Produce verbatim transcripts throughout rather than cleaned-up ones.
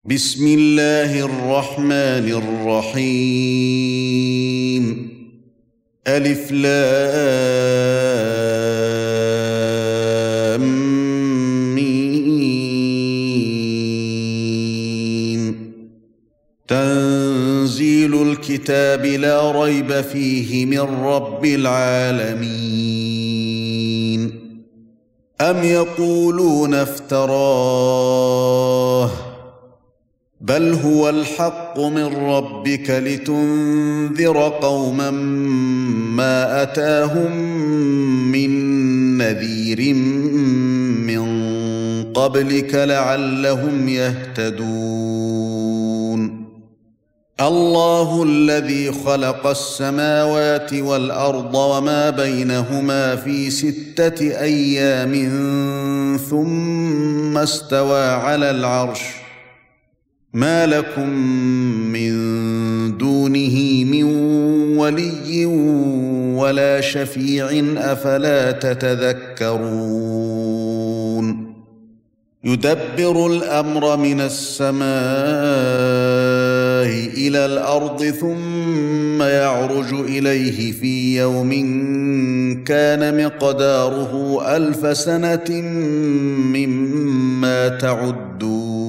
بسم الله الرحمن الرحيم ألف لام ميم تنزيل الكتاب لا ريب فيه من رب العالمين أم يقولون افتراه بل هو الحق من ربك لتنذر قوما ما أتاهم من نذير من قبلك لعلهم يهتدون الله الذي خلق السماوات والأرض وما بينهما في ستة أيام ثم استوى على العرش ما لكم من دونه من ولي ولا شفيع أفلا تتذكرون يدبر الأمر من السماء إلى الأرض ثم يعرج إليه في يوم كان مقداره ألف سنة مما تعدون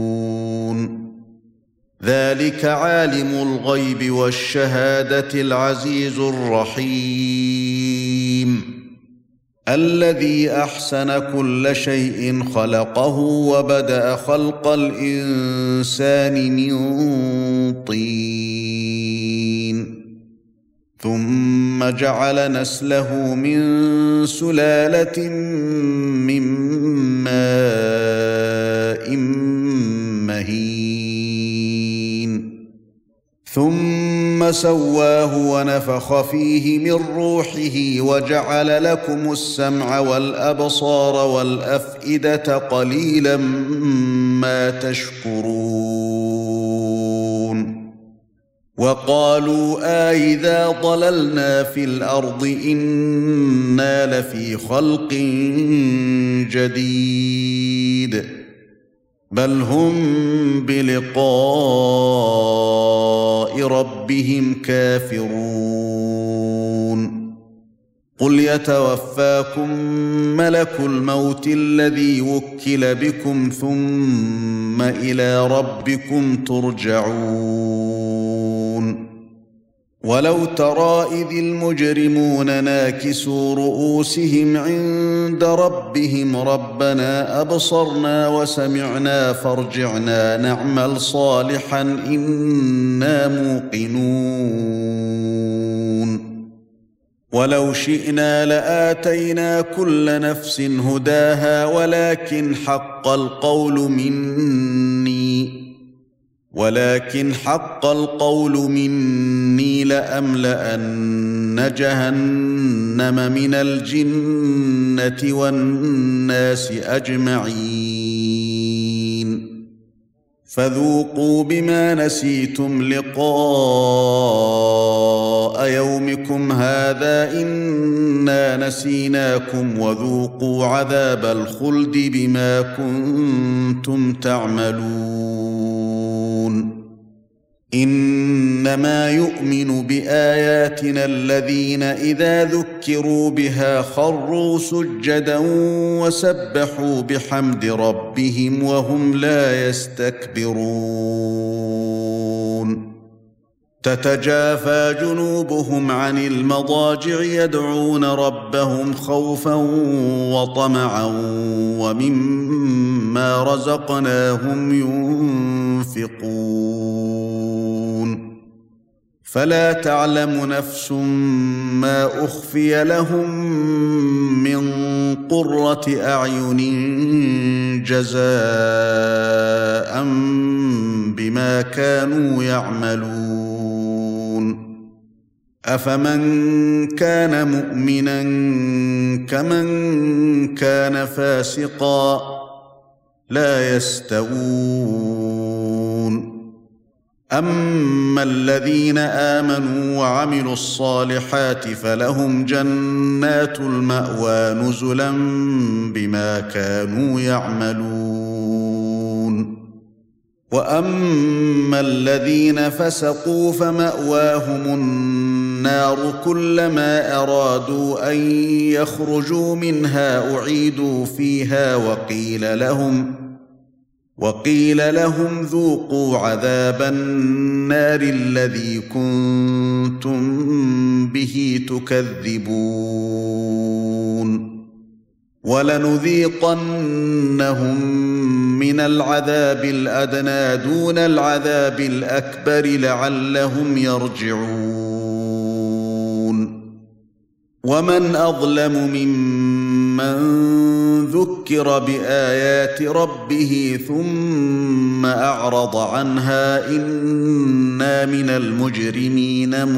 ذلك عالم الغيب والشهادة العزيز الرحيم الذي أحسن كل شيء خلقه وبدأ خلق الإنسان من طين ثم جعل نسله من سلالة من ماء مهين ثم سواه ونفخ فيه من روحه وجعل لكم السمع والأبصار والأفئدة قليلا ما تشكرون وقالوا آئذا ضللنا في الأرض إنا لفي خلق جديد بل هم بلقاء ربهم كافرون قل يتوفاكم ملك الموت الذي وكل بكم ثم إلى ربكم ترجعون ولو ترى إذ المجرمون ناكسوا رؤوسهم عند ربهم ربنا أبصرنا وسمعنا فارجعنا نعمل صالحا إنا موقنون ولو شئنا لآتينا كل نفس هداها ولكن حق القول مني ولكن حق القول مني لأملأن جهنم من الجنة والناس أجمعين فذوقوا بما نسيتم لقاء يومكم هذا إنا نسيناكم وذوقوا عذاب الخلد بما كنتم تعملون إنما يؤمن بآياتنا الذين إذا ذكروا بها خروا سجدا وسبحوا بحمد ربهم وهم لا يستكبرون تتجافى جنوبهم عن المضاجع يدعون ربهم خوفا وطمعا ومما رزقناهم ينفقون فلا تعلم نفس ما أخفي لهم من قرة أعين جزاء بما كانوا يعملون أفمن كان مؤمنا كمن كان فاسقا لا يستوون أما الذين آمنوا وعملوا الصالحات فلهم جنات المأوى نزلا بما كانوا يعملون واما الذين فسقوا فمأواهم النار كلما ارادوا ان يخرجوا منها اعيدوا فيها وقيل لهم وقيل لهم ذوقوا عذاب النار الذي كنتم به تكذبون ولنذيقنهم من العذاب الأدنى دون العذاب الأكبر لعلهم يرجعون ومن أظلم ممن ذكر بآيات ربه ثم أعرض عنها إنا من المجرمين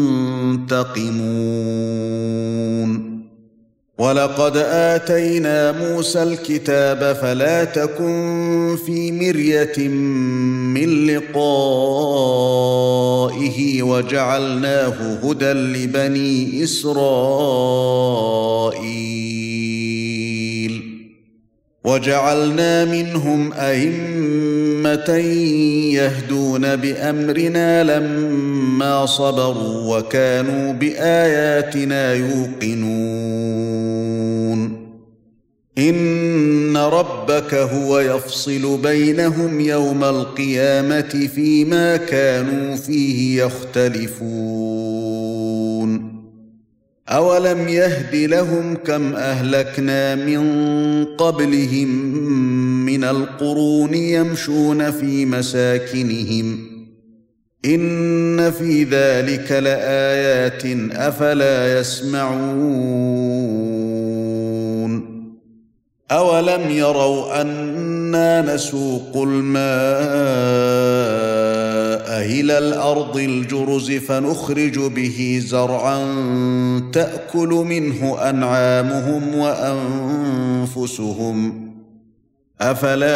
منتقمون ولقد آتينا موسى الكتاب فلا تكن في مرية من لقائه وجعلناه هدى لبني إسرائيل وجعلنا منهم أئمة يهدون بأمرنا لما صبروا وكانوا بآياتنا يوقنون إن ربك هو يفصل بينهم يوم القيامة فيما كانوا فيه يختلفون أولم يهد لهم كم أهلكنا من قبلهم من القرون يمشون في مساكنهم إن في ذلك لآيات أفلا يسمعون أولم يروا أنا نسوق الماء إلى الأرض الجرز فنخرج به زرعا تأكل منه أنعامهم وأنفسهم أفلا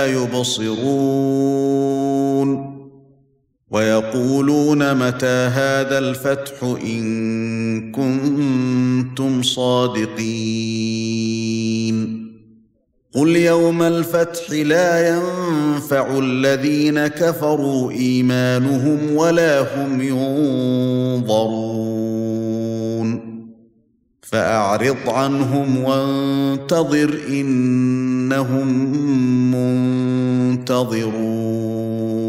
يبصرون ويقولون متى هذا الفتح إن كنتم صادقين قل يوم الفتح لا ينفع الذين كفروا إيمانهم ولا هم ينظرون فأعرض عنهم وانتظر إنهم منتظرون